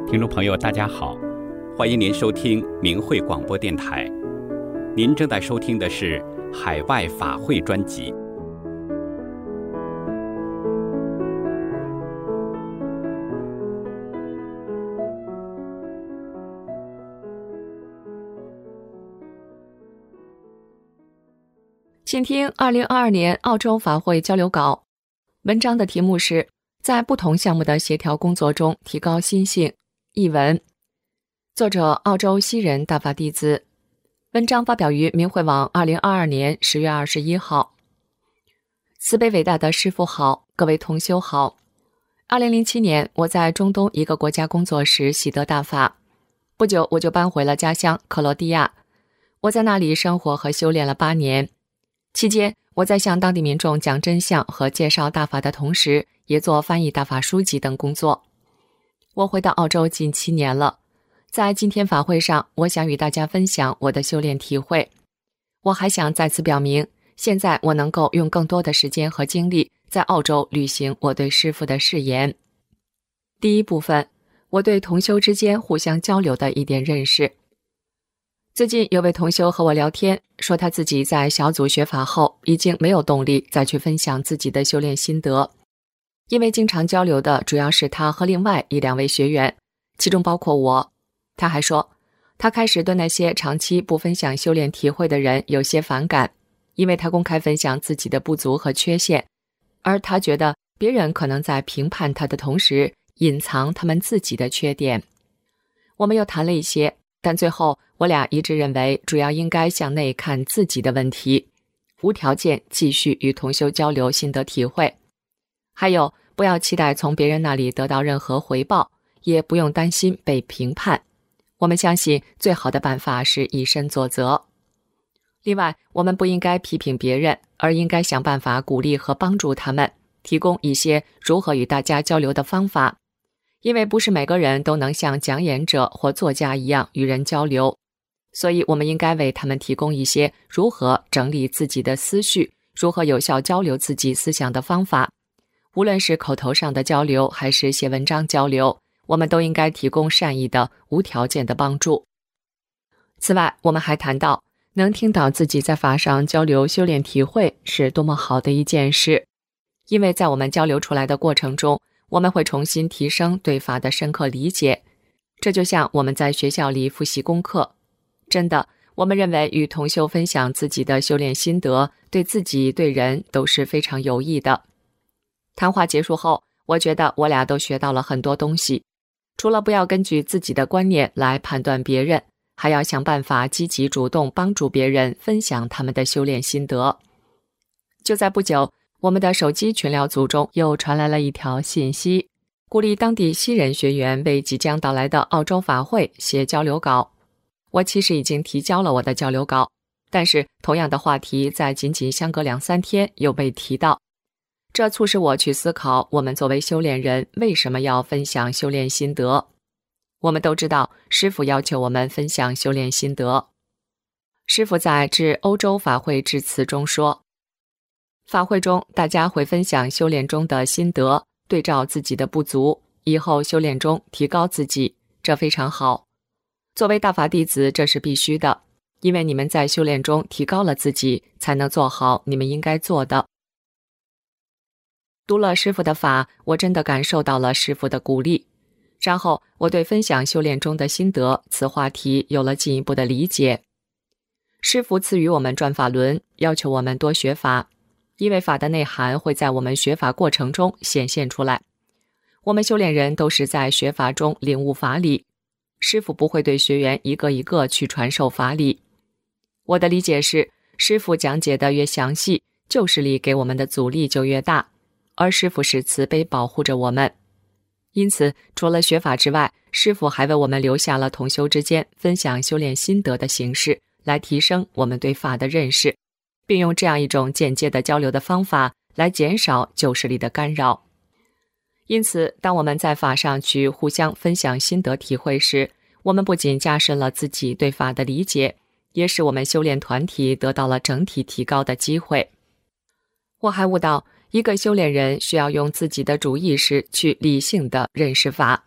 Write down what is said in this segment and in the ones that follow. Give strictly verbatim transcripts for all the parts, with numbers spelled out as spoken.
听众朋友大家好，欢迎您收听明慧广播电台。您正在收听的是海外法会专辑。 请听二零二二年澳洲法会交流稿，文章的题目是在不同项目的协调工作中提高心性。译文，作者澳洲西人大法弟子，文章发表于明慧网二零二二年十月二十一号。慈悲伟大的师父好，各位同修好。二零零七年我在中东一个国家工作时习得大法，不久我就搬回了家乡克罗地亚。我在那里生活和修炼了八年，期间我在向当地民众讲真相和介绍大法的同时，也做翻译大法书籍等工作。我回到澳洲近七年了，在今天法会上，我想与大家分享我的修炼体会。我还想再次表明，现在我能够用更多的时间和精力在澳洲履行我对师父的誓言。第一部分，我对同修之间互相交流的一点认识。最近有位同修和我聊天，说他自己在小组学法后已经没有动力再去分享自己的修炼心得，因为经常交流的主要是他和另外一两位学员，其中包括我。他还说，他开始对那些长期不分享修炼体会的人有些反感，因为他公开分享自己的不足和缺陷，而他觉得别人可能在评判他的同时隐藏他们自己的缺点。我们又谈了一些，但最后我俩一致认为主要应该向内看自己的问题，无条件继续与同修交流心得体会。还有，不要期待从别人那里得到任何回报，也不用担心被评判。我们相信最好的办法是以身作则。另外，我们不应该批评别人，而应该想办法鼓励和帮助他们，提供一些如何与大家交流的方法。因为不是每个人都能像讲演者或作家一样与人交流，所以我们应该为他们提供一些如何整理自己的思绪，如何有效交流自己思想的方法。无论是口头上的交流还是写文章交流，我们都应该提供善意的无条件的帮助。此外，我们还谈到能听到自己在法上交流修炼体会是多么好的一件事，因为在我们交流出来的过程中，我们会重新提升对法的深刻理解。这就像我们在学校里复习功课，真的，我们认为与同修分享自己的修炼心得，对自己对人都是非常有益的。谈话结束后，我觉得我俩都学到了很多东西。除了不要根据自己的观念来判断别人，还要想办法积极主动帮助别人分享他们的修炼心得。就在不久，我们的手机群聊组中又传来了一条信息，鼓励当地西人学员为即将到来的澳洲法会写交流稿。我其实已经提交了我的交流稿，但是同样的话题在仅仅相隔两三天又被提到。这促使我去思考，我们作为修炼人为什么要分享修炼心得。我们都知道，师父要求我们分享修炼心得。师父在致欧洲法会致辞中说，法会中大家会分享修炼中的心得，对照自己的不足，以后修炼中提高自己，这非常好。作为大法弟子，这是必须的，因为你们在修炼中提高了自己，才能做好你们应该做的。读了师父的法，我真的感受到了师父的鼓励。然后我对分享修炼中的心得此话题有了进一步的理解。师父赐予我们转法轮，要求我们多学法，因为法的内涵会在我们学法过程中显现出来。我们修炼人都是在学法中领悟法理，师父不会对学员一个一个去传授法理。我的理解是，师父讲解的越详细，旧势力给我们的阻力就越大，而师父是慈悲保护着我们。因此，除了学法之外，师父还为我们留下了同修之间分享修炼心得的形式，来提升我们对法的认识，并用这样一种间接的交流的方法来减少旧势力的干扰。因此，当我们在法上去互相分享心得体会时，我们不仅加深了自己对法的理解，也使我们修炼团体得到了整体提高的机会。我还悟到，一个修炼人需要用自己的主意识去理性的认识法，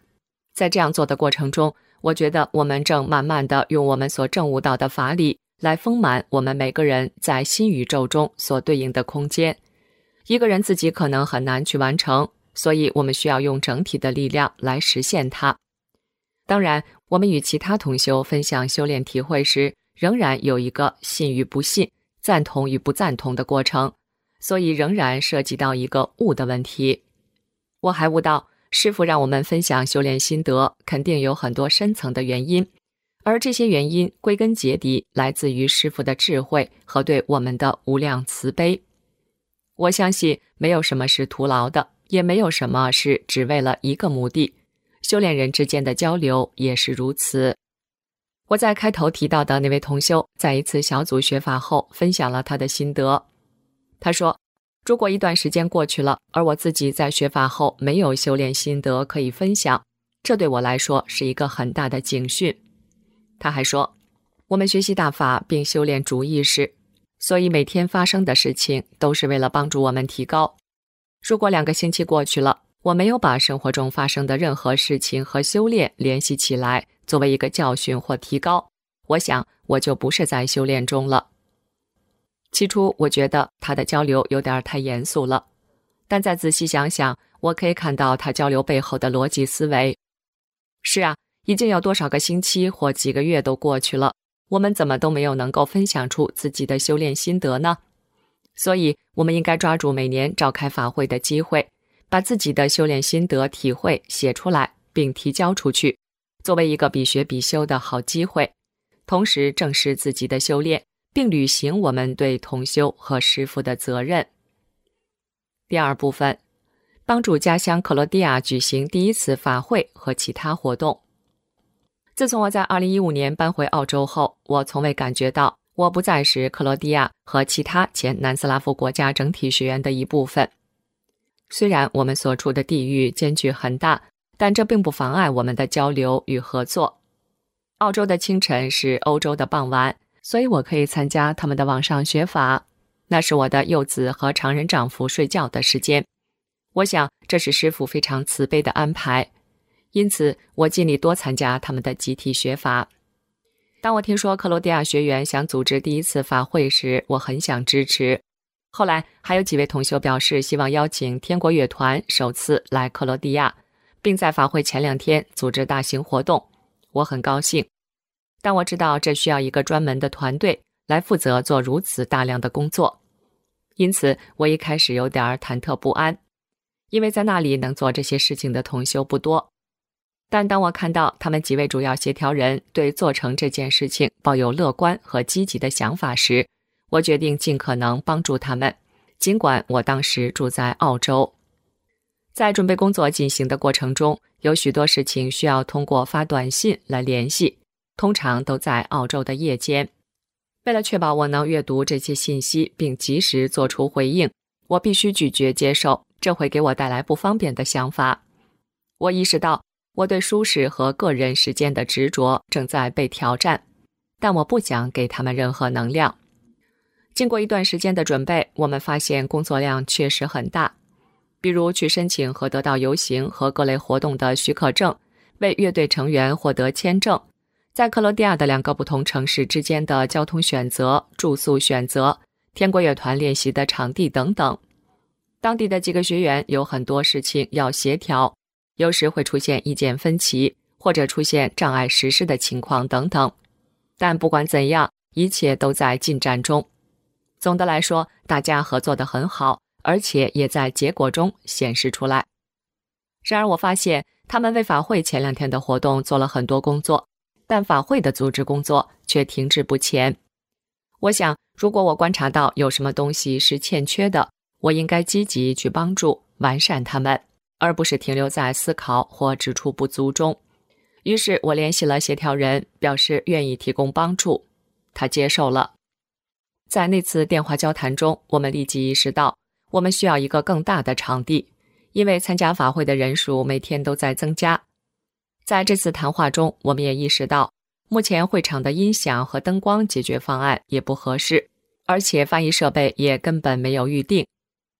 在这样做的过程中，我觉得我们正慢慢地用我们所证悟到的法理来丰满我们每个人在新宇宙中所对应的空间。一个人自己可能很难去完成，所以我们需要用整体的力量来实现它。当然，我们与其他同修分享修炼体会时，仍然有一个信与不信、赞同与不赞同的过程，所以仍然涉及到一个悟的问题。我还悟到，师父让我们分享修炼心得，肯定有很多深层的原因，而这些原因归根结底来自于师父的智慧和对我们的无量慈悲。我相信没有什么是徒劳的，也没有什么是只为了一个目的，修炼人之间的交流也是如此。我在开头提到的那位同修，在一次小组学法后分享了他的心得。他说，如果一段时间过去了，而我自己在学法后没有修炼心得可以分享，这对我来说是一个很大的警讯。他还说，我们学习大法并修炼主意识，所以每天发生的事情都是为了帮助我们提高。如果两个星期过去了，我没有把生活中发生的任何事情和修炼联系起来，作为一个教训或提高，我想我就不是在修炼中了。起初我觉得他的交流有点太严肃了，但再仔细想想，我可以看到他交流背后的逻辑思维。是啊，已经有多少个星期或几个月都过去了，我们怎么都没有能够分享出自己的修炼心得呢？所以我们应该抓住每年召开法会的机会，把自己的修炼心得体会写出来并提交出去，作为一个比学比修的好机会，同时正视自己的修炼，并履行我们对同修和师父的责任。第二部分，帮助家乡克罗地亚举行第一次法会和其他活动。自从我在二零一五年搬回澳洲后，我从未感觉到我不再是克罗地亚和其他前南斯拉夫国家整体学员的一部分。虽然我们所处的地域间距很大，但这并不妨碍我们的交流与合作。澳洲的清晨是欧洲的傍晚，所以我可以参加他们的网上学法，那是我的幼子和常人丈夫睡觉的时间。我想这是师父非常慈悲的安排，因此我尽力多参加他们的集体学法。当我听说克罗地亚学员想组织第一次法会时，我很想支持。后来还有几位同修表示希望邀请天国乐团首次来克罗地亚，并在法会前两天组织大型活动，我很高兴。但我知道这需要一个专门的团队来负责做如此大量的工作，因此我一开始有点忐忑不安，因为在那里能做这些事情的同修不多。但当我看到他们几位主要协调人对做成这件事情抱有乐观和积极的想法时，我决定尽可能帮助他们，尽管我当时住在澳洲。在准备工作进行的过程中，有许多事情需要通过发短信来联系，通常都在澳洲的夜间。为了确保我能阅读这些信息并及时做出回应，我必须拒绝接受这会给我带来不方便的想法。我意识到我对舒适和个人时间的执着正在被挑战，但我不想给他们任何能量。经过一段时间的准备，我们发现工作量确实很大，比如去申请和得到游行和各类活动的许可证，为乐队成员获得签证，在克罗地亚的两个不同城市之间的交通选择、住宿选择、天国乐团练习的场地等等。当地的几个学员有很多事情要协调，有时会出现意见分歧，或者出现障碍实施的情况等等。但不管怎样，一切都在进展中。总的来说，大家合作得很好，而且也在结果中显示出来。然而我发现他们为法会前两天的活动做了很多工作，但法会的组织工作却停滞不前。我想，如果我观察到有什么东西是欠缺的，我应该积极去帮助完善它们，而不是停留在思考或指出不足中。于是我联系了协调人，表示愿意提供帮助，他接受了。在那次电话交谈中，我们立即意识到我们需要一个更大的场地，因为参加法会的人数每天都在增加。在这次谈话中，我们也意识到目前会场的音响和灯光解决方案也不合适，而且翻译设备也根本没有预定。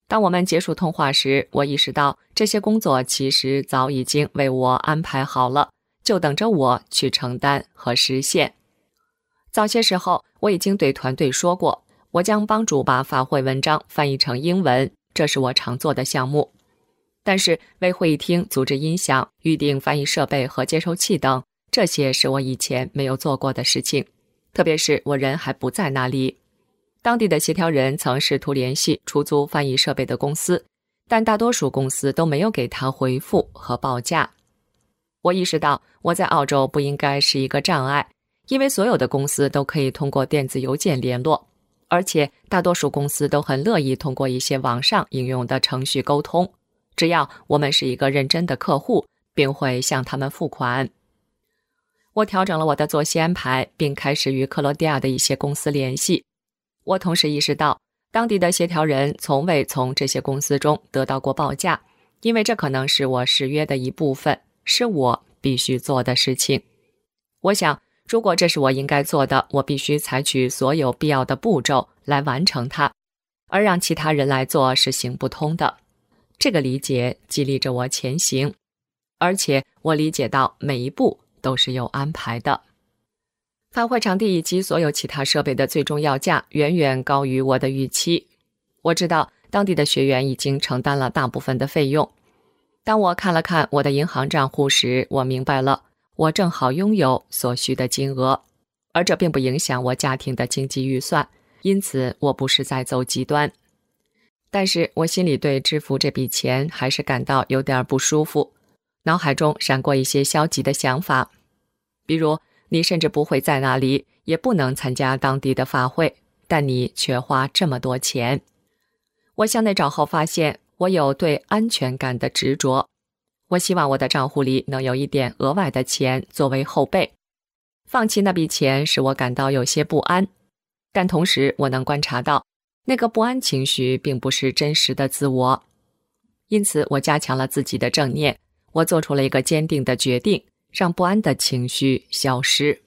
当我们结束通话时，我意识到这些工作其实早已经为我安排好了，就等着我去承担和实现。早些时候，我已经对团队说过，我将帮助把法会文章翻译成英文，这是我常做的项目。但是为会议厅组织音响、预定翻译设备和接收器等，这些是我以前没有做过的事情，特别是我人还不在那里。当地的协调人曾试图联系出租翻译设备的公司，但大多数公司都没有给他回复和报价。我意识到我在澳洲不应该是一个障碍，因为所有的公司都可以通过电子邮件联络，而且大多数公司都很乐意通过一些网上应用的程序沟通，只要我们是一个认真的客户，并会向他们付款。我调整了我的作息安排，并开始与克罗地亚的一些公司联系。我同时意识到，当地的协调人从未从这些公司中得到过报价，因为这可能是我誓约的一部分，是我必须做的事情。我想，如果这是我应该做的，我必须采取所有必要的步骤来完成它，而让其他人来做是行不通的。这个理解激励着我前行，而且我理解到每一步都是有安排的。法会场地以及所有其他设备的最终要价远远高于我的预期。我知道当地的学员已经承担了大部分的费用。当我看了看我的银行账户时，我明白了，我正好拥有所需的金额，而这并不影响我家庭的经济预算，因此我不是在走极端。但是我心里对支付这笔钱还是感到有点不舒服，脑海中闪过一些消极的想法，比如你甚至不会在那里，也不能参加当地的法会，但你却花这么多钱。我向内找后发现，我有对安全感的执着。我希望我的账户里能有一点额外的钱作为后备。放弃那笔钱使我感到有些不安，但同时我能观察到，那个不安情绪并不是真实的自我。因此我加强了自己的正念，我做出了一个坚定的决定，让不安的情绪消失。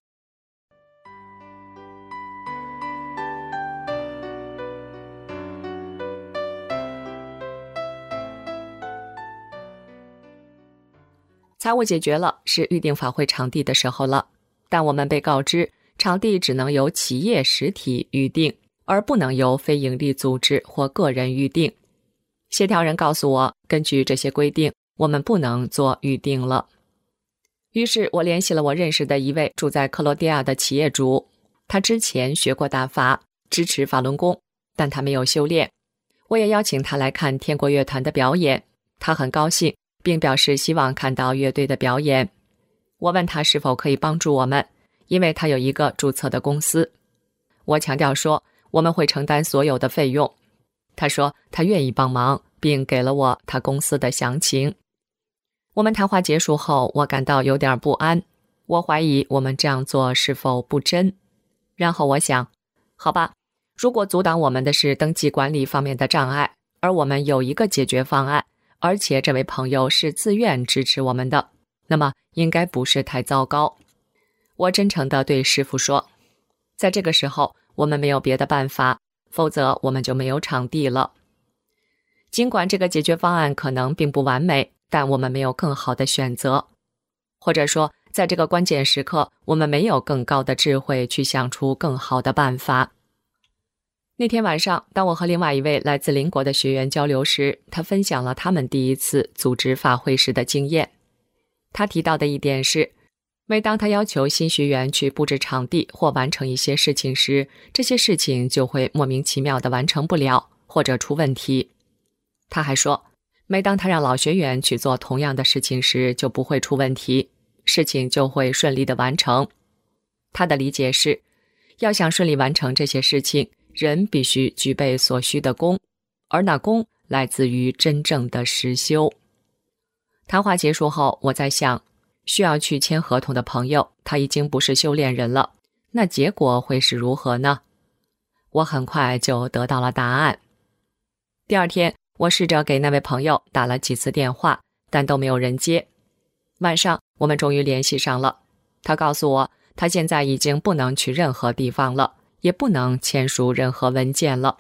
财务解决了，是预定法会场地的时候了，但我们被告知场地只能由企业实体预定，而不能由非营利组织或个人预定。协调人告诉我，根据这些规定，我们不能做预定了。于是我联系了我认识的一位住在克罗地亚的企业主，他之前学过大法，支持法轮功，但他没有修炼。我也邀请他来看天国乐团的表演，他很高兴，并表示希望看到乐队的表演。我问他是否可以帮助我们，因为他有一个注册的公司。我强调说，我们会承担所有的费用。他说他愿意帮忙，并给了我他公司的详情。我们谈话结束后，我感到有点不安，我怀疑我们这样做是否不真。然后我想，好吧，如果阻挡我们的是登记管理方面的障碍，而我们有一个解决方案，而且这位朋友是自愿支持我们的，那么应该不是太糟糕。我真诚地对师父说，在这个时候我们没有别的办法，否则我们就没有场地了。尽管这个解决方案可能并不完美，但我们没有更好的选择，或者说在这个关键时刻，我们没有更高的智慧去想出更好的办法。那天晚上，当我和另外一位来自邻国的学员交流时，他分享了他们第一次组织法会时的经验。他提到的一点是，每当他要求新学员去布置场地或完成一些事情时，这些事情就会莫名其妙地完成不了，或者出问题。他还说，每当他让老学员去做同样的事情时，就不会出问题，事情就会顺利地完成。他的理解是，要想顺利完成这些事情，人必须具备所需的功，而那功来自于真正的实修。谈话结束后，我在想，需要去签合同的朋友，他已经不是修炼人了，那结果会是如何呢？我很快就得到了答案。第二天，我试着给那位朋友打了几次电话，但都没有人接。晚上，我们终于联系上了。他告诉我，他现在已经不能去任何地方了，也不能签署任何文件了，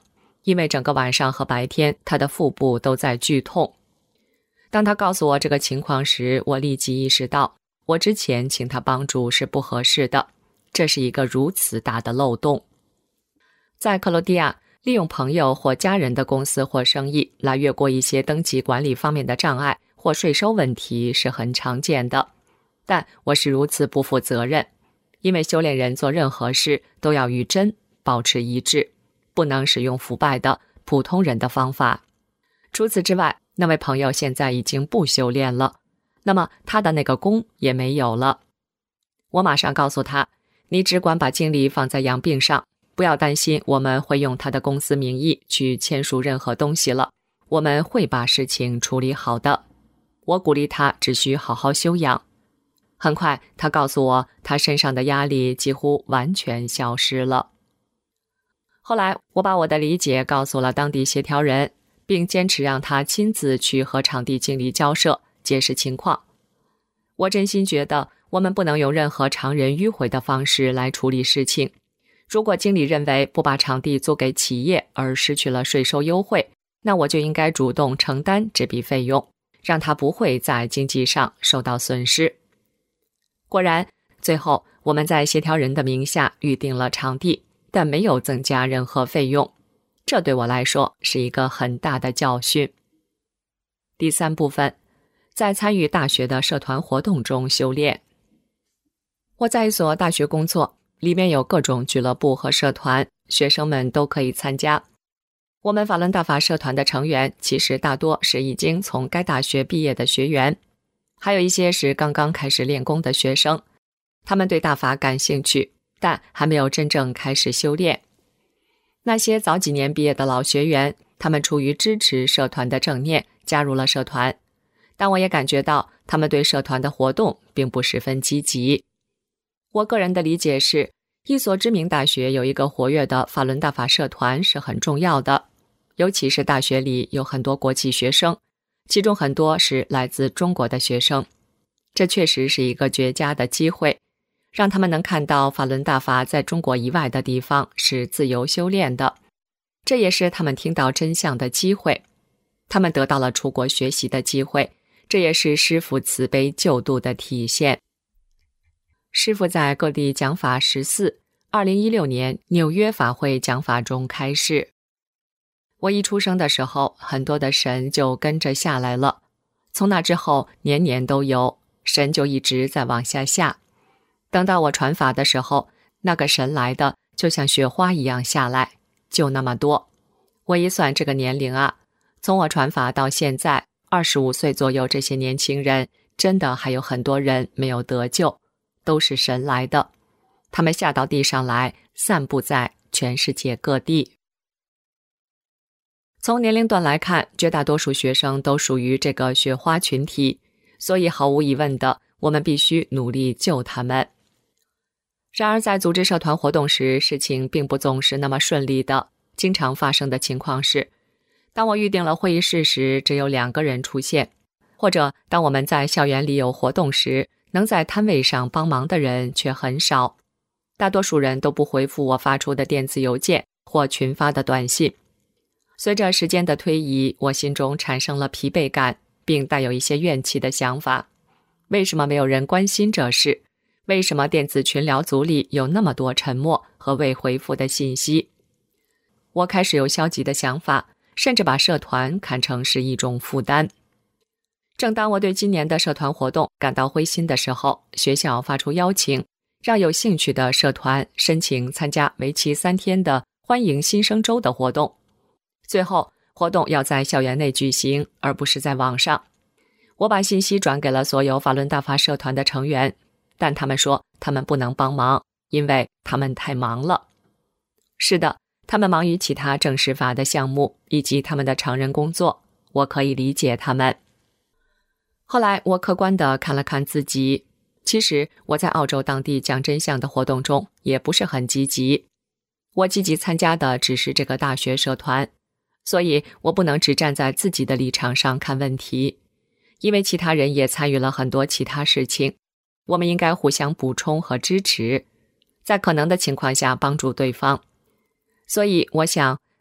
因为整个晚上和白天他的腹部都在剧痛。当他告诉我这个情况时，我立即意识到，我之前请他帮助是不合适的，这是一个如此大的漏洞。在克罗地亚，利用朋友或家人的公司或生意来越过一些登记管理方面的障碍或税收问题是很常见的，但我是如此不负责任，因为修炼人做任何事都要与真保持一致，不能使用腐败的普通人的方法。除此之外，那位朋友现在已经不修炼了，那么他的那个功也没有了。我马上告诉他，你只管把精力放在养病上，不要担心我们会用他的公司名义去签署任何东西了，我们会把事情处理好的。我鼓励他只需好好休养。很快他告诉我，他身上的压力几乎完全消失了。后来我把我的理解告诉了当地协调人，并坚持让他亲自去和场地经理交涉，解释情况。我真心觉得我们不能用任何常人迂回的方式来处理事情。如果经理认为不把场地租给企业而失去了税收优惠，那我就应该主动承担这笔费用，让他不会在经济上受到损失。果然，最后我们在协调人的名下预定了场地，但没有增加任何费用。这对我来说是一个很大的教训。第三部分，在参与大学的社团活动中修炼。我在一所大学工作，里面有各种俱乐部和社团，学生们都可以参加。我们法轮大法社团的成员其实大多是已经从该大学毕业的学员，还有一些是刚刚开始练功的学生，他们对大法感兴趣，但还没有真正开始修炼。那些早几年毕业的老学员，他们出于支持社团的正念加入了社团，但我也感觉到他们对社团的活动并不十分积极。我个人的理解是，一所知名大学有一个活跃的法轮大法社团是很重要的，尤其是大学里有很多国际学生，其中很多是来自中国的学生。这确实是一个绝佳的机会，让他们能看到法轮大法在中国以外的地方是自由修炼的，这也是他们听到真相的机会。他们得到了出国学习的机会，这也是师父慈悲救度的体现。师父在各地讲法十四，二零一六年纽约法会讲法中开示。我一出生的时候，很多的神就跟着下来了，从那之后年年都有，神就一直在往下下。等到我传法的时候，那个神来的就像雪花一样下来，就那么多。我一算这个年龄啊，从我传法到现在二十五岁左右，这些年轻人真的还有很多人没有得救，都是神来的，他们下到地上来，散布在全世界各地。从年龄段来看，绝大多数学生都属于这个雪花群体，所以毫无疑问的，我们必须努力救他们。然而在组织社团活动时，事情并不总是那么顺利的。经常发生的情况是，当我预定了会议室时，只有两个人出现，或者当我们在校园里有活动时，能在摊位上帮忙的人却很少。大多数人都不回复我发出的电子邮件或群发的短信。随着时间的推移，我心中产生了疲惫感，并带有一些怨气的想法。为什么没有人关心这事？为什么电子群聊组里有那么多沉默和未回复的信息？我开始有消极的想法，甚至把社团看成是一种负担。正当我对今年的社团活动感到灰心的时候，学校发出邀请，让有兴趣的社团申请参加为期三天的欢迎新生周的活动。最后，活动要在校园内举行，而不是在网上。我把信息转给了所有法轮大法社团的成员，但他们说他们不能帮忙，因为他们太忙了。是的，他们忙于其他正式法的项目以及他们的常人工作，我可以理解他们。后来我客观地看了看自己，其实我在澳洲当地讲真相的活动中也不是很积极。我积极参加的只是这个大学社团，所以我不能只站在自己的立场上看问题，因为其他人也参与了很多其他事情。我们应该互相补充和支持，在可能的情况下帮助对方。所以我想，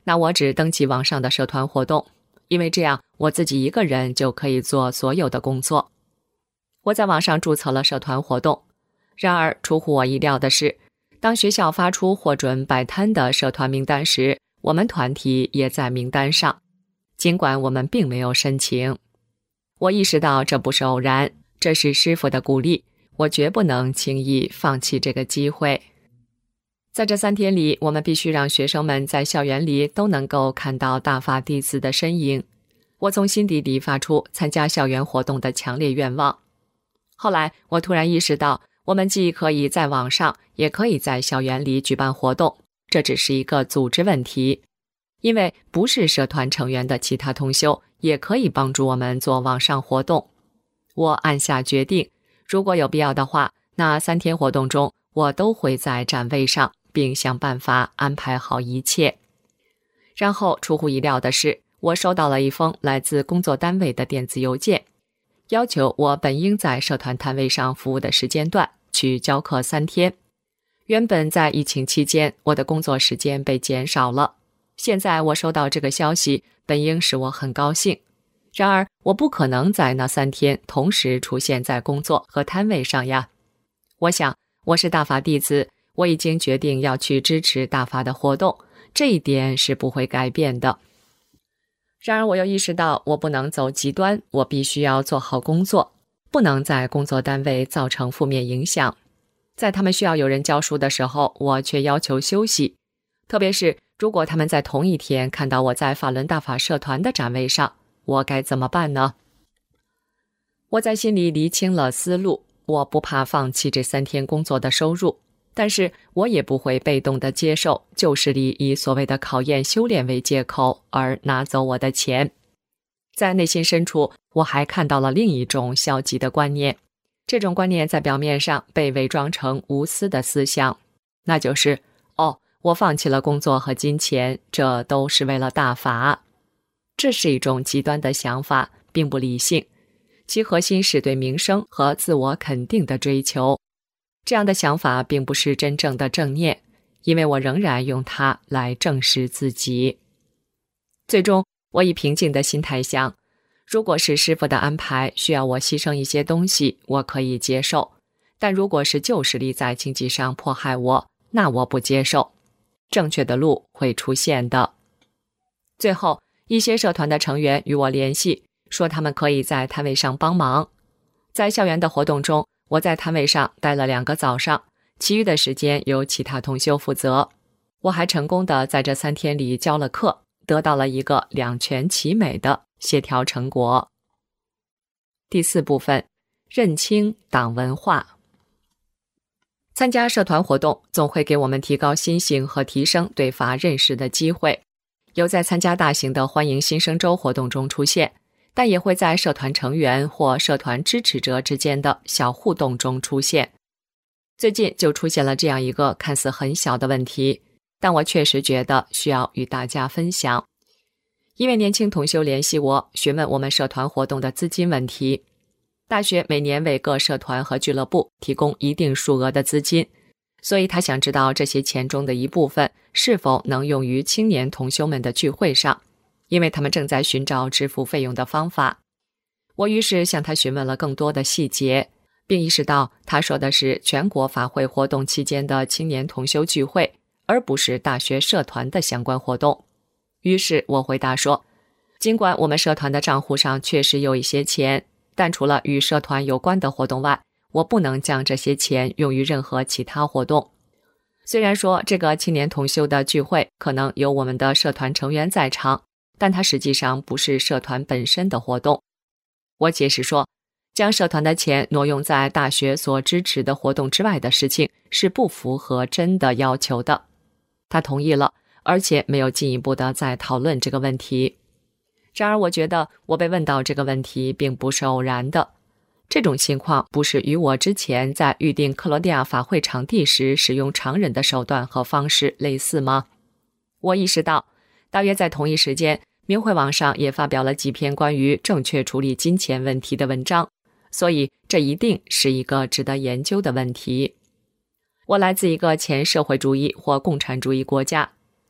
那我只登记网上的社团活动，因为这样我自己一个人就可以做所有的工作。我在网上注册了社团活动，然而出乎我意料的是，当学校发出获准摆摊的社团名单时，我们团体也在名单上，尽管我们并没有申请。我意识到这不是偶然，这是师父的鼓励，我绝不能轻易放弃这个机会。在这三天里，我们必须让学生们在校园里都能够看到大法弟子的身影。我从心底里发出参加校园活动的强烈愿望。后来，我突然意识到，我们既可以在网上，也可以在校园里举办活动，这只是一个组织问题。因为不是社团成员的其他同修也可以帮助我们做网上活动。我暗下决定，如果有必要的话，那三天活动中，我都会在展位上，并想办法安排好一切。然后出乎意料的是，我收到了一封来自工作单位的电子邮件，要求我本应在社团摊位上服务的时间段去教课三天。原本在疫情期间，我的工作时间被减少了，现在我收到这个消息，本应使我很高兴。然而，我不可能在那三天同时出现在工作和摊位上呀。我想，我是大法弟子，我已经决定要去支持大法的活动，这一点是不会改变的。然而，我又意识到我不能走极端，我必须要做好工作，不能在工作单位造成负面影响。在他们需要有人教书的时候，我却要求休息。特别是如果他们在同一天看到我在法轮大法社团的展位上，我该怎么办呢？我在心里厘清了思路，我不怕放弃这三天工作的收入，但是我也不会被动地接受旧势力以所谓的考验修炼为借口而拿走我的钱。在内心深处，我还看到了另一种消极的观念，这种观念在表面上被伪装成无私的思想，那就是哦，我放弃了工作和金钱，这都是为了大法。这是一种极端的想法，并不理性，其核心是对名声和自我肯定的追求。这样的想法并不是真正的正念，因为我仍然用它来证实自己。最终，我以平静的心态想，如果是师父的安排需要我牺牲一些东西，我可以接受，但如果是旧势力在经济上迫害我，那我不接受。正确的路会出现的。最后，一些社团的成员与我联系，说他们可以在摊位上帮忙。在校园的活动中，我在摊位上待了两个早上，其余的时间由其他同修负责。我还成功的在这三天里教了课，得到了一个两全其美的协调成果。第四部分，认清党文化。参加社团活动总会给我们提高心性和提升对法认识的机会，有在参加大型的欢迎新生周活动中出现，但也会在社团成员或社团支持者之间的小互动中出现。最近就出现了这样一个看似很小的问题，但我确实觉得需要与大家分享。一位年轻同修联系我，询问我们社团活动的资金问题。大学每年为各社团和俱乐部提供一定数额的资金，所以他想知道这些钱中的一部分是否能用于青年同修们的聚会上，因为他们正在寻找支付费用的方法。我于是向他询问了更多的细节，并意识到他说的是全国法会活动期间的青年同修聚会，而不是大学社团的相关活动。于是我回答说，尽管我们社团的账户上确实有一些钱，但除了与社团有关的活动外，我不能将这些钱用于任何其他活动。虽然说这个青年同修的聚会可能有我们的社团成员在场，但它实际上不是社团本身的活动。我解释说，将社团的钱挪用在大学所支持的活动之外的事情是不符合真的要求的。他同意了，而且没有进一步的再讨论这个问题。然而我觉得我被问到这个问题并不是偶然的，这种情况不是与我之前在预定克罗地亚法会场地时使用常人的手段和方式类似吗？我意识到，大约在同一时间，明慧网上也发表了几篇关于正确处理金钱问题的文章，所以这一定是一个值得研究的问题。我来自一个前社会主义或共产主义国家，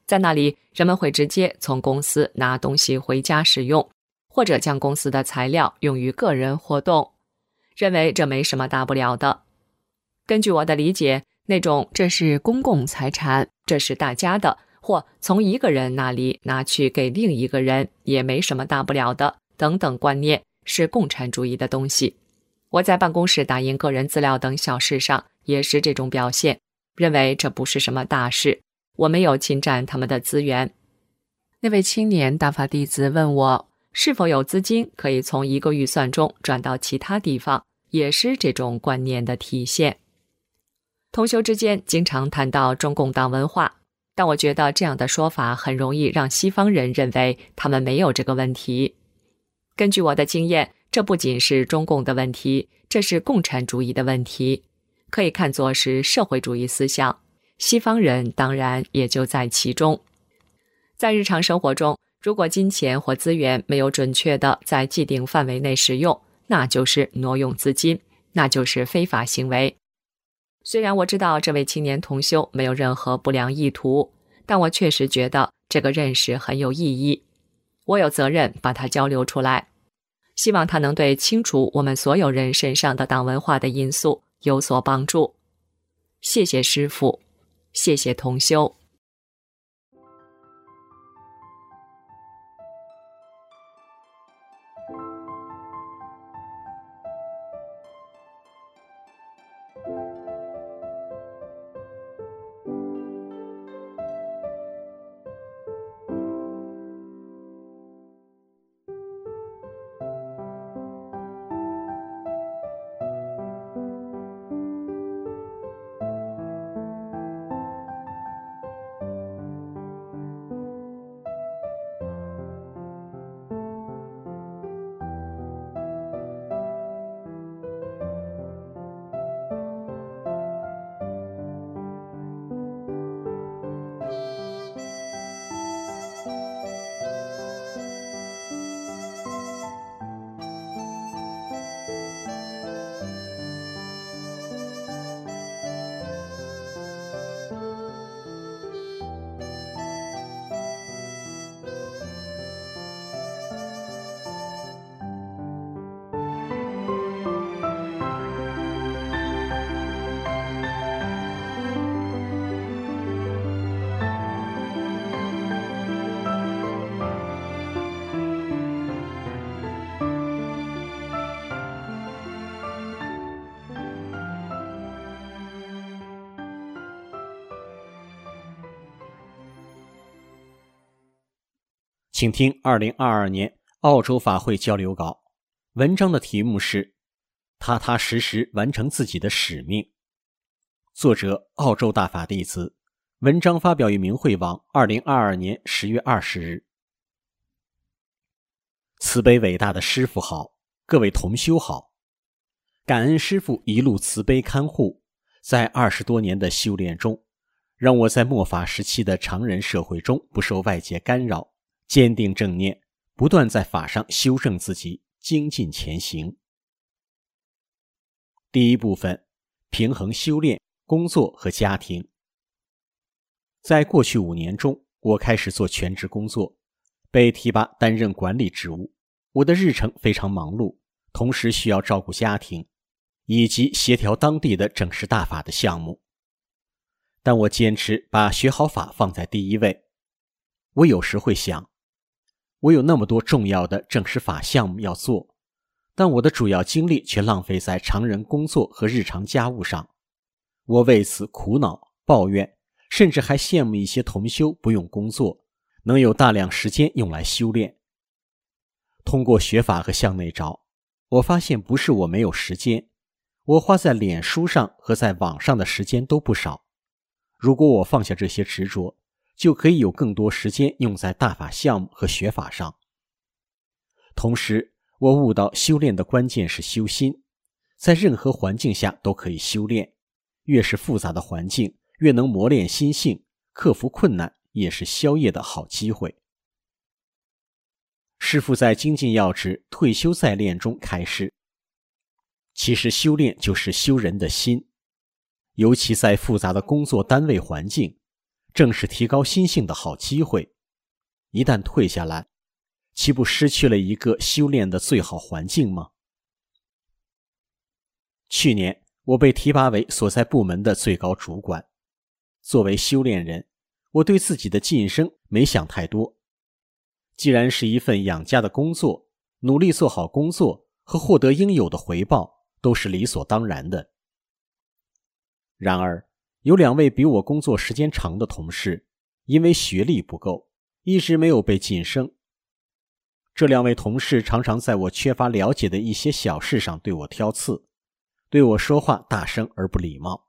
在那里，人们会直接从公司拿东西回家使用，或者将公司的材料用于个人活动，认为这没什么大不了的。根据我的理解，那种这是公共财产，这是大家的，或从一个人那里拿去给另一个人也没什么大不了的等等观念，是共产主义的东西。我在办公室打印个人资料等小事上也是这种表现，认为这不是什么大事，我没有侵占他们的资源。那位青年大法弟子问我，是否有资金可以从一个预算中转到其他地方，也是这种观念的体现。同修之间经常谈到中共党文化，但我觉得这样的说法很容易让西方人认为他们没有这个问题。根据我的经验，这不仅是中共的问题，这是共产主义的问题，可以看作是社会主义思想，西方人当然也就在其中。在日常生活中，如果金钱或资源没有准确的在既定范围内使用，那就是挪用资金，那就是非法行为。虽然我知道这位青年同修没有任何不良意图，但我确实觉得这个认识很有意义，我有责任把它交流出来，希望它能对清除我们所有人身上的党文化的因素有所帮助。谢谢师父，谢谢同修。 请听二零二二年澳洲法会交流稿，文章的题目是踏踏实实完成自己的使命。作者澳洲大法弟子，文章发表于明慧网二零二二年十月二十日。慈悲伟大的师父好，各位同修好，感恩师父一路慈悲看护，在二十多年的修炼中，让我在末法时期的常人社会中不受外界干扰，坚定正念，不断在法上修正自己，精进前行。第一部分，平衡修炼、工作和家庭。在过去五年中，我开始做全职工作，被提拔担任管理职务。我的日程非常忙碌，同时需要照顾家庭，以及协调当地的正式大法的项目。但我坚持把学好法放在第一位。我有时会想，我有那么多重要的正式法项目要做，但我的主要精力却浪费在常人工作和日常家务上。我为此苦恼、抱怨，甚至还羡慕一些同修不用工作，能有大量时间用来修炼。通过学法和向内找，我发现不是我没有时间，我花在脸书上和在网上的时间都不少。如果我放下这些执着，就可以有更多时间用在大法项目和学法上。同时，我悟到修炼的关键是修心，在任何环境下都可以修炼，越是复杂的环境，越能磨练心性，克服困难也是消业的好机会。师父在精进要旨退休再练中开示，其实修炼就是修人的心，尤其在复杂的工作单位环境， 正是提高心性的好机会。一旦退下来，岂不失去了一个修炼的最好环境吗？去年我被提拔为所在部门的最高主管。作为修炼人，我对自己的晋升没想太多。既然是一份养家的工作，努力做好工作和获得应有的回报都是理所当然的。然而，有两位比我工作时间长的同事，因为学历不够，一直没有被晋升。这两位同事常常在我缺乏了解的一些小事上对我挑刺，对我说话大声而不礼貌。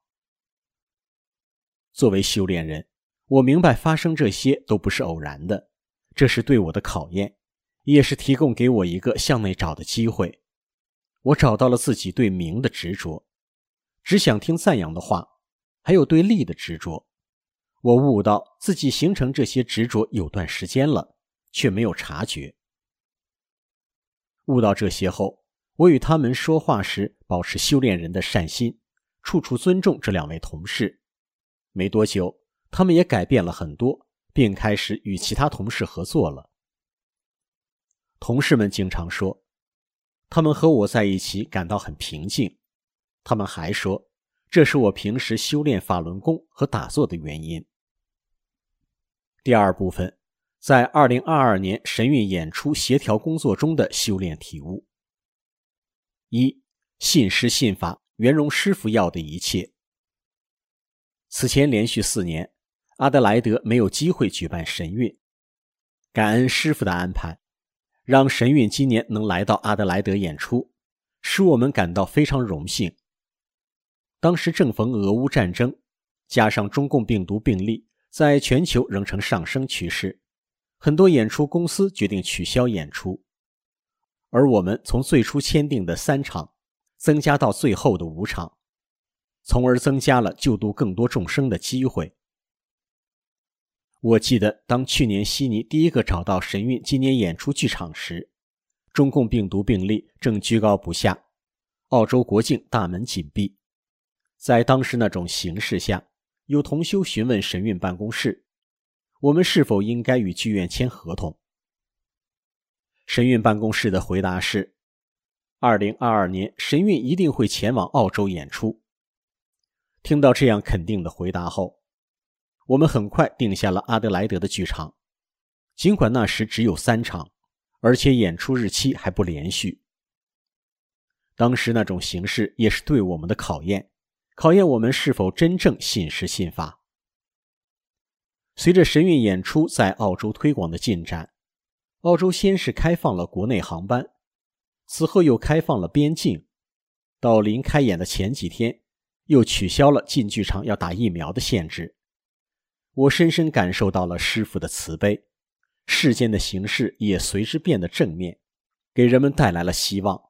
作为修炼人，我明白发生这些都不是偶然的，这是对我的考验，也是提供给我一个向内找的机会。我找到了自己对名的执着，只想听赞扬的话，还有对利的执着。我悟到自己形成这些执着有段时间了，却没有察觉。悟到这些后，我与他们说话时保持修炼人的善心，处处尊重这两位同事。没多久，他们也改变了很多，并开始与其他同事合作了。同事们经常说，他们和我在一起感到很平静。他们还说，这是我平时修炼法轮功和打坐的原因。第二部分，在二零二二年神韵演出协调工作中的修炼体悟。一、信师信法，圆融师傅要的一切。此前连续四年，阿德莱德没有机会举办神韵。感恩师傅的安排，让神韵今年能来到阿德莱德演出，使我们感到非常荣幸。当时正逢俄乌战争，加上中共病毒病例在全球仍呈上升趋势，很多演出公司决定取消演出，而我们从最初签订的三场增加到最后的五场，从而增加了救度更多众生的机会。我记得当去年悉尼第一个找到神韵今年演出剧场时，中共病毒病例正居高不下，澳洲国境大门紧闭。在当时那种形势下，有同修询问神韵办公室，我们是否应该与剧院签合同。神韵办公室的回答是，二零二二年神韵一定会前往澳洲演出。听到这样肯定的回答后，我们很快定下了阿德莱德的剧场，尽管那时只有三场，而且演出日期还不连续。当时那种形势也是对我们的考验，考验我们是否真正信师信法。随着神韵演出在澳洲推广的进展，澳洲先是开放了国内航班，此后又开放了边境，到临开演的前几天，又取消了进剧场要打疫苗的限制。我深深感受到了师父的慈悲，世间的形势也随之变得正面，给人们带来了希望。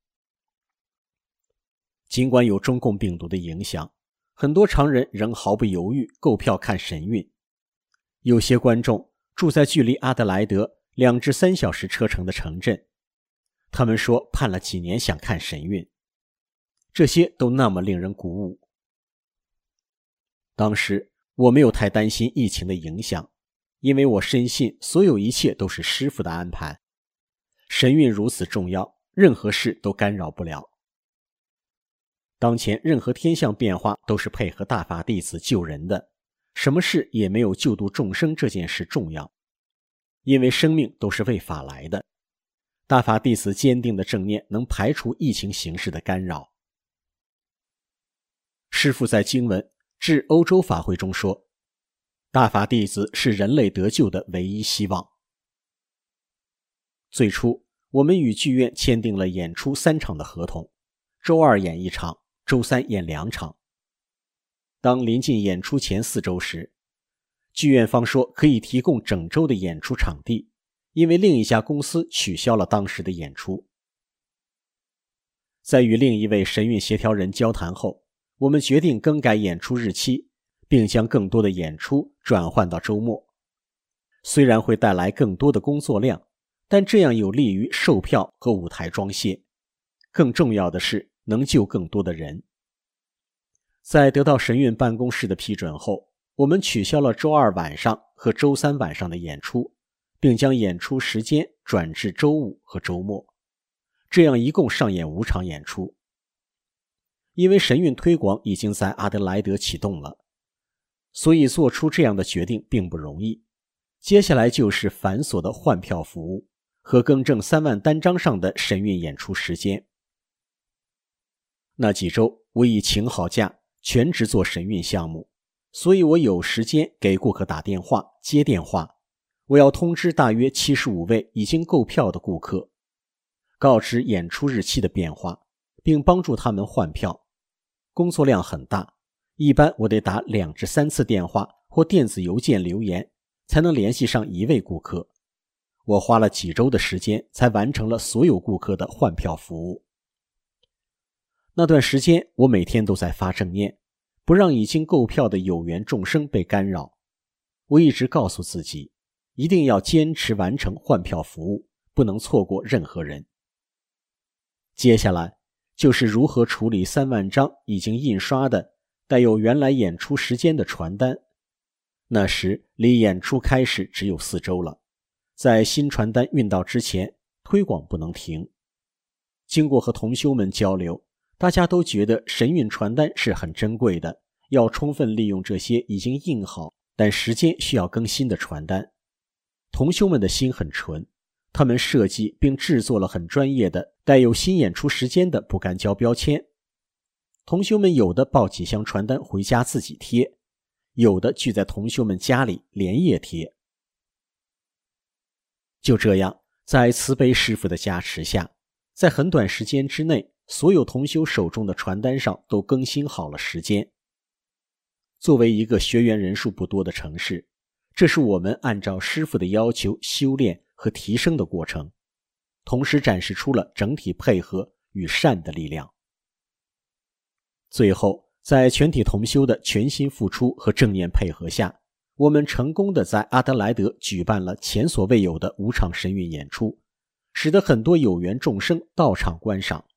尽管有中共病毒的影响，很多常人仍毫不犹豫购票看神韵。有些观众住在距离阿德莱德两至三小时车程的城镇，他们说盼了几年想看神韵，这些都那么令人鼓舞。当时我没有太担心疫情的影响，因为我深信所有一切都是师父的安排。神韵如此重要，任何事都干扰不了。当前任何天象变化都是配合大法弟子救人的，什么事也没有救度众生这件事重要，因为生命都是为法来的。大法弟子坚定的正念能排除疫情形势的干扰。师父在经文致欧洲法会中说，大法弟子是人类得救的唯一希望。最初我们与剧院签订了演出三场的合同，周二演一场，周三演两场。当临近演出前四周时，剧院方说可以提供整周的演出场地，因为另一家公司取消了当时的演出。在与另一位神韵协调人交谈后，我们决定更改演出日期，并将更多的演出转换到周末。虽然会带来更多的工作量，但这样有利于售票和舞台装卸。更重要的是能救更多的人。在得到神韵办公室的批准后， 我们取消了周二晚上和周三晚上的演出，并将演出时间转至周五和周末，这样一共上演五场演出。因为神韵推广已经在阿德莱德启动了，所以做出这样的决定并不容易。接下来就是繁琐的换票服务和更正三万单张上的神韵演出时间。那几周我已请好假，全职做神韵项目，所以我有时间给顾客打电话、接电话。我要通知大约七十五位已经购票的顾客，告知演出日期的变化，并帮助他们换票。工作量很大，一般我得打两至三次电话或电子邮件留言，才能联系上一位顾客。我花了几周的时间才完成了所有顾客的换票服务。那段时间我每天都在发正念，不让已经购票的有缘众生被干扰。我一直告诉自己，一定要坚持完成换票服务，不能错过任何人。接下来就是如何处理三万张已经印刷的带有原来演出时间的传单。那时离演出开始只有四周了，在新传单运到之前，推广不能停。经过和同修们交流，大家都觉得神韵传单是很珍贵的，要充分利用这些已经印好但时间需要更新的传单。同修们的心很纯，他们设计并制作了很专业的带有新演出时间的不干胶标签。同修们有的抱几箱传单回家自己贴，有的聚在同修们家里连夜贴。就这样，在慈悲师父的加持下，在很短时间之内，所有同修手中的传单上都更新好了时间。作为一个学员人数不多的城市，这是我们按照师父的要求修炼和提升的过程，同时展示出了整体配合与善的力量。最后，在全体同修的全心付出和正念配合下，我们成功地在阿德莱德举办了前所未有的五场神韵演出，使得很多有缘众生到场观赏。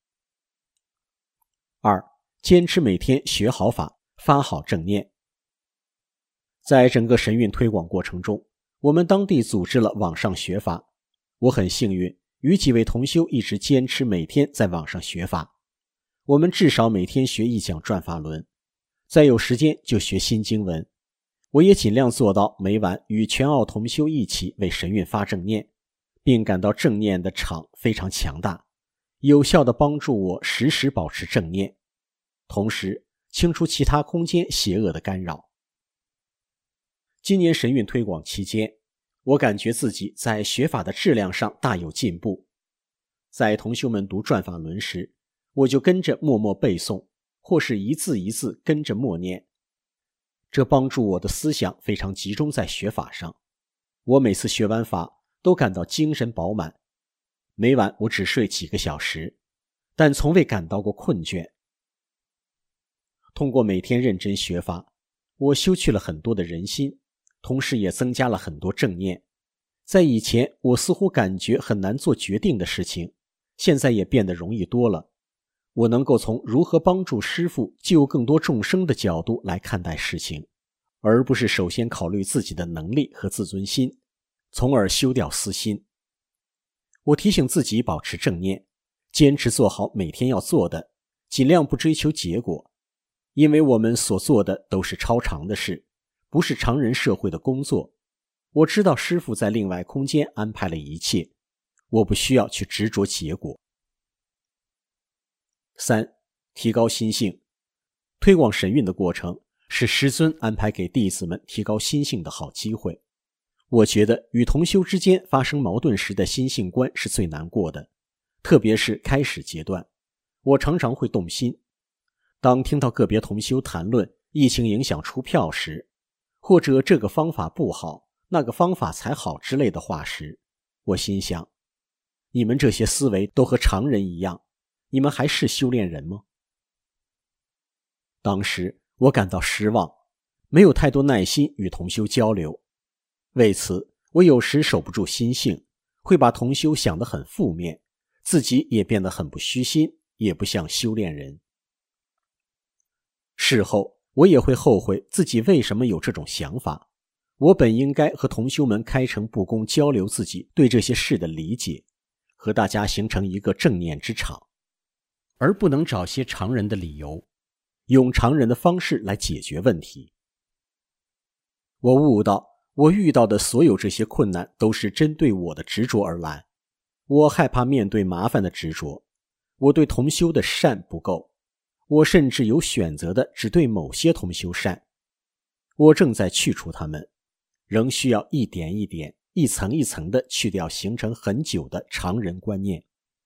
二、坚持每天学好法，发好正念。在整个神韵推广过程中，我们当地组织了网上学法。我很幸运，与几位同修一直坚持每天在网上学法。我们至少每天学一讲转法轮，再有时间就学新经文。我也尽量做到每晚与全澳同修一起为神韵发正念，并感到正念的场非常强大，有效地帮助我时时保持正念，同时清除其他空间邪恶的干扰。今年神韵推广期间，我感觉自己在学法的质量上大有进步。在同修们读转法轮时，我就跟着默默背诵，或是一字一字跟着默念，这帮助我的思想非常集中在学法上。我每次学完法都感到精神饱满，每晚我只睡几个小时，但从未感到过困倦。通过每天认真学法，我修去了很多的人心，同时也增加了很多正念。在以前我似乎感觉很难做决定的事情，现在也变得容易多了。我能够从如何帮助师父救更多众生的角度来看待事情，而不是首先考虑自己的能力和自尊心，从而修掉私心。我提醒自己保持正念，坚持做好每天要做的，尽量不追求结果，因为我们所做的都是超常的事，不是常人社会的工作。我知道师父在另外空间安排了一切，我不需要去执着结果。三、提高心性。推广神韵的过程是师尊安排给弟子们提高心性的好机会。我觉得与同修之间发生矛盾时的心性关是最难过的，特别是开始阶段，我常常会动心。当听到个别同修谈论疫情影响出票时，或者这个方法不好，那个方法才好之类的话时，我心想，你们这些思维都和常人一样，你们还是修炼人吗？当时我感到失望，没有太多耐心与同修交流。为此，我有时守不住心性，会把同修想得很负面，自己也变得很不虚心，也不像修炼人。事后， 我也会后悔自己为什么有这种想法。我本应该和同修们开诚布公交流自己对这些事的理解，和大家形成一个正念之场，而不能找些常人的理由，用常人的方式来解决问题。我悟到，我遇到的所有这些困难都是针对我的执着而来。我害怕面对麻烦的执着，我对同修的善不够，我甚至有选择的只对某些同修善。我正在去除他们，仍需要一点一点、一层一层地去掉形成很久的常人观念。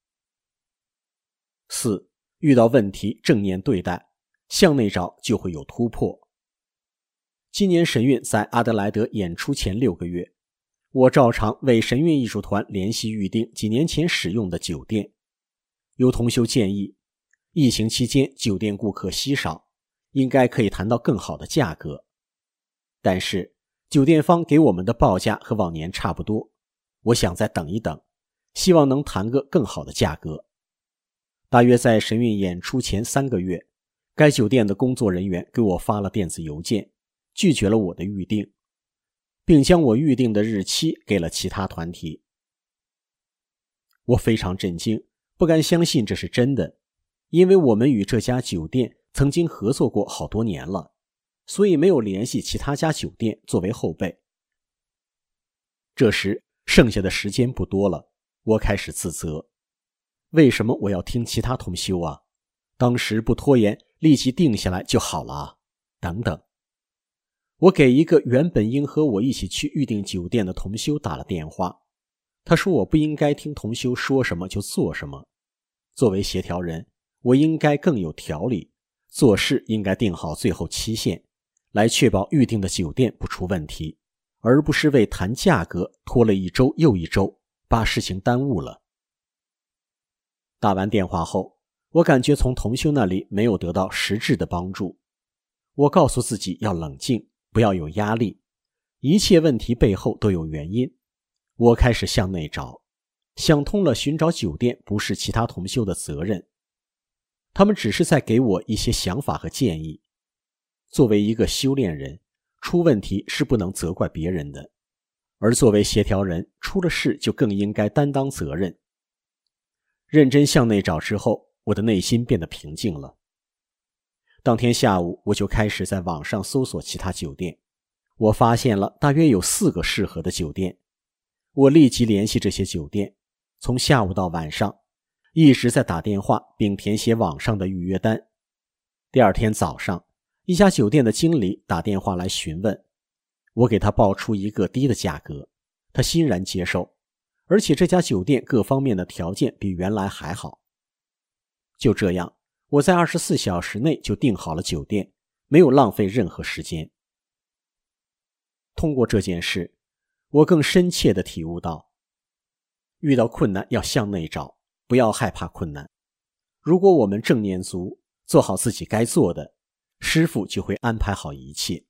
四，遇到问题正念对待，向内找就会有突破。今年神韵在阿德莱德演出前六个月，我照常为神韵艺术团联系预定几年前使用的酒店。有同修建议，疫情期间酒店顾客稀少，应该可以谈到更好的价格。但是酒店方给我们的报价和往年差不多，我想再等一等，希望能谈个更好的价格。大约在神韵演出前三个月，该酒店的工作人员给我发了电子邮件，拒绝了我的预订，并将我预订的日期给了其他团体。我非常震惊，不敢相信这是真的，因为我们与这家酒店曾经合作过好多年了，所以没有联系其他家酒店作为后备。这时剩下的时间不多了，我开始自责，为什么我要听其他同修啊？当时不拖延，立即定下来就好了啊，等等。我给一个原本应和我一起去预订酒店的同修打了电话，他说我不应该听同修说什么就做什么，作为协调人，我应该更有条理，做事应该定好最后期限，来确保预订的酒店不出问题，而不是为谈价格拖了一周又一周，把事情耽误了。打完电话后，我感觉从同修那里没有得到实质的帮助。我告诉自己要冷静，不要有压力，一切问题背后都有原因。我开始向内找，想通了，寻找酒店不是其他同修的责任，他们只是在给我一些想法和建议。作为一个修炼人，出问题是不能责怪别人的，而作为协调人，出了事就更应该担当责任。认真向内找之后，我的内心变得平静了。当天下午，我就开始在网上搜索其他酒店，我发现了大约有四个适合的酒店。我立即联系这些酒店，从下午到晚上，一直在打电话并填写网上的预约单。第二天早上，一家酒店的经理打电话来询问，我给他报出一个低的价格，他欣然接受，而且这家酒店各方面的条件比原来还好。就这样，我在二十四小时内就订好了酒店，没有浪费任何时间。通过这件事，我更深切地体悟到，遇到困难要向内找，不要害怕困难。如果我们正念足，做好自己该做的，师父就会安排好一切。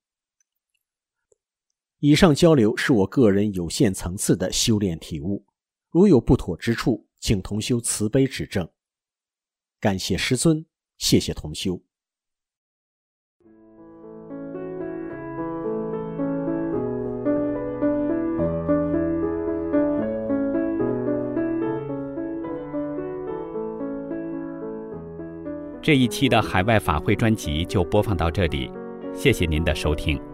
以上交流是我个人有限层次的修炼体悟，如有不妥之处，请同修慈悲指正。感谢师尊，谢谢同修。 这一期的海外法会专辑就播放到这里，谢谢您的收听。